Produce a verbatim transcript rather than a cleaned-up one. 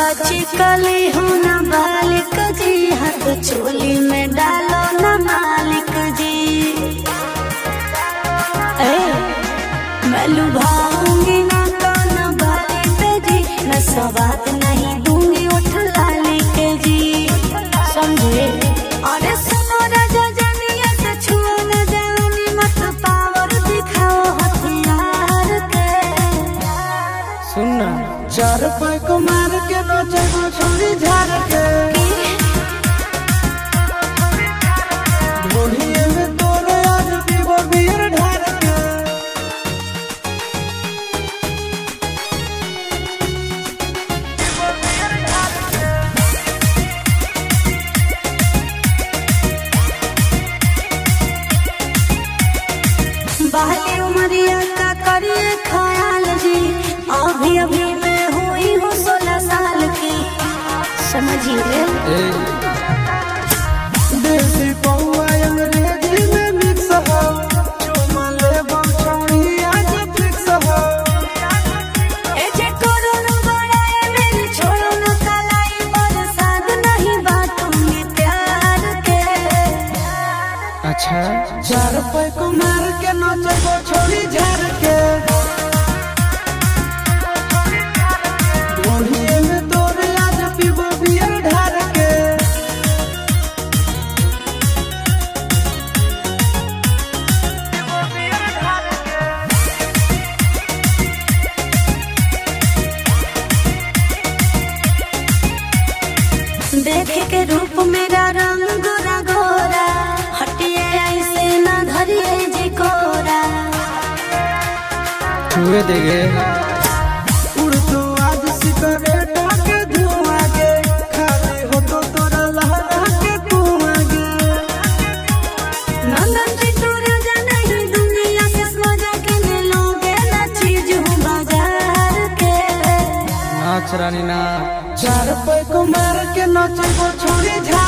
कच्ची कली हूँ ना बालिक जी, हाथ चोली में डालो ना मालिक जी। ए, मैं लुभाऊंगी ना काना बाली पे जी, मैं सवाद नहीं दूंगी उठ लाली के जी, समझे। अरे सुनो राजा जानिए से छुओ न जानी, मत पावर दिखाओ हथियार के। सुनना चार पाई को मार के नोचे को छोड़ी झाड़ के, ढोलिए में तोरे आज पीबो बियर ढार के। बाली उमरिया का करिए ख्याल जी, अभी अभी मैं हुई हूँ सोलह साल की, समझिए। देसी पौआ अंग्रेजी में मिक्स हो, चुमा ले बम छोड़ी आज फिक्स हो। ए जे करो न बड़ाई मेरी छोड़ो न कलाई, बरसात नहीं बांटूंगी प्यार के। अच्छा चार पाई को मार के नोचे को छोड़ी झाड़ के, ढोलिए में तोरे आज पीबो बियर ढार के। देखे के रूप मेरा रंग गोरा गोरा, हटिए ऐसे न धरिए जी कोरा। छुए देगे उड़ तो आज सिगरेट के धुआं के, खाली हो तो तोरा लहरा के कुआं के। नंदन चिट्टू राजा नहीं दुनिया से सोजा के ने लोगे ना चीज हूँ बाजार के। नाच रानी ना चार पाई को मार के नाचे को छोड़ी झाड़